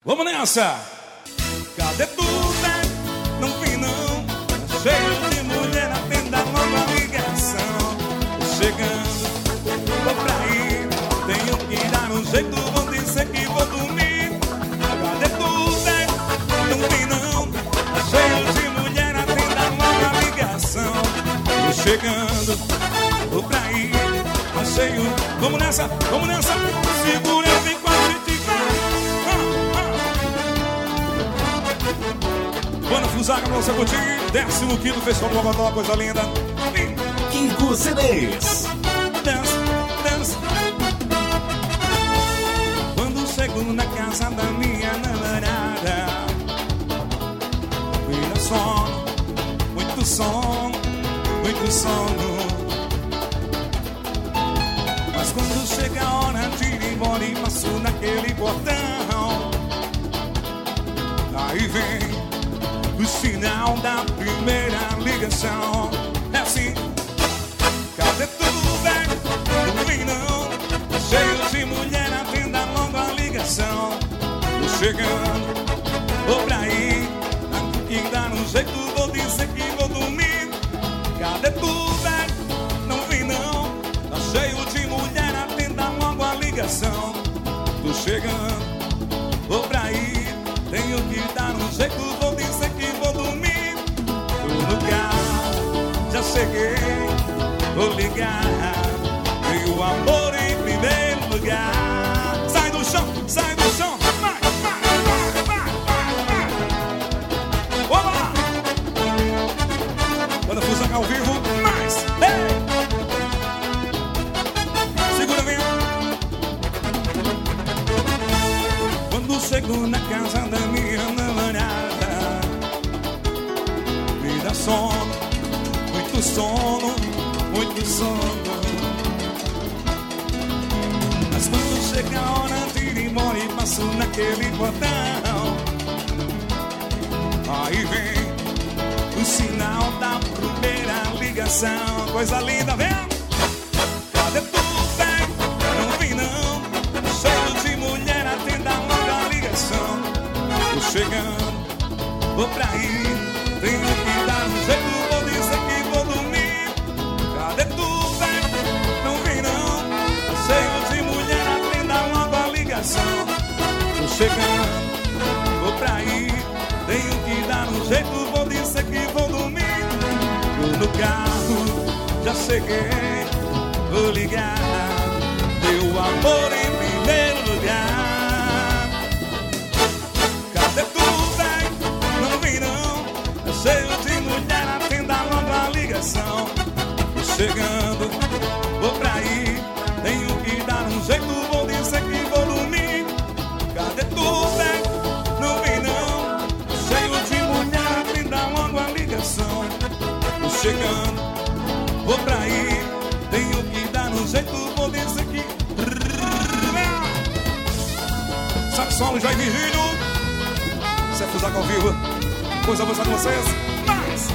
Vamos nessa! Cadê tu, né? Não vi não. Cheio de mulher na tenda, logo a ligação. Chegando, vou pra ir. Tenho que dar um jeito, vou dizer que vou dormir. Cadê tu, né? Não vi não. Cheio de mulher na tenda, logo a ligação. Chegando, vou pra ir. Cheio, vamos nessa, vamos nessa. Segura, eu vim com a gente. Banda Fusaga pra você curtir. 15º Festival do Mocotó, coisa linda. Kiko CDs. Dance, dance. Quando chego na casa da minha namorada, vira sono, muito sono, muito sono. Mas quando chega a hora de ir embora e passo naquele portão, aí vem o sinal da primeira ligação. É assim. Cadê tu, velho? Não vem não. Cheio de mulher, atenda logo a ligação. Tô chegando, vou pra ir. Aqui que dá um jeito, vou dizer que vou dormir. Cadê tu, velho? Não vem não. Tá cheio de mulher, atenda logo a ligação. Tô chegando, vou pra ir. Tenho que dar um jeito, vou dizer que vou dormir. Tô no carro, já cheguei, vou ligar. Tem o amor em primeiro lugar. Sai do chão, sai do chão. Vai, vai, vai, vai, vai. Vamos lá. Banda Fusaga ao vivo, mais. Hey. Segura bem. Quando chego na casa da minha namorada, me dá sono, muito sono, muito sono. Mas quando chega a hora de ir embora e passo naquele portão, aí vem o sinal da primeira ligação. Coisa linda, vem! Cadê tu, vem? Não vem não. Cheio de mulher, atenda logo a ligação. Tô chegando, vou pra ir. Tenho que dar um jeito, vou dizer que vou dormir. Cadê tu, vem? Não vem não. Cheio de mulher, atenda logo a ligação. Tô chegando, vou pra ir. Tenho que dar um jeito, vou dizer que vou dormir. Tô no carro, já cheguei, vou ligar. Meu amor em primeiro lugar. Cadê tu, vem? Não vem não. Cheio de mulher, atenda logo a ligação. Tô chegando, vou pra ir. Tenho que dar um jeito, vou dizer que vou dormir. Cadê tu, vem? Não vem não. Cheio de mulher, atenda logo a ligação. Tô chegando, vou pra ir. Tenho que dar um jeito, vou dizer que... Sabe solo, Jair Virgílio. Isso é Fusaga ao vivo. Coisa boa com vocês. Mais!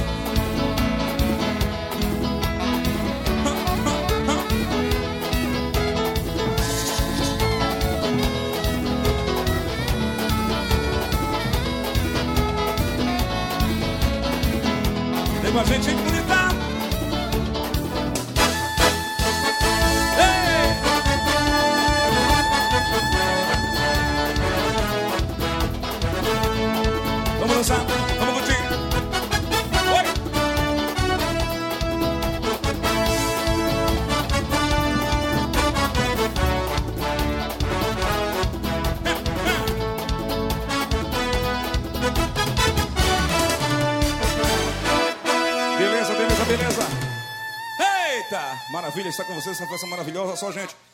Tem com a gente bonita. Ei! Vamos dançar, vamos curtir. Oi! Beleza, beleza, beleza. Eita! Maravilha estar com vocês, essa festa maravilhosa. Só, gente.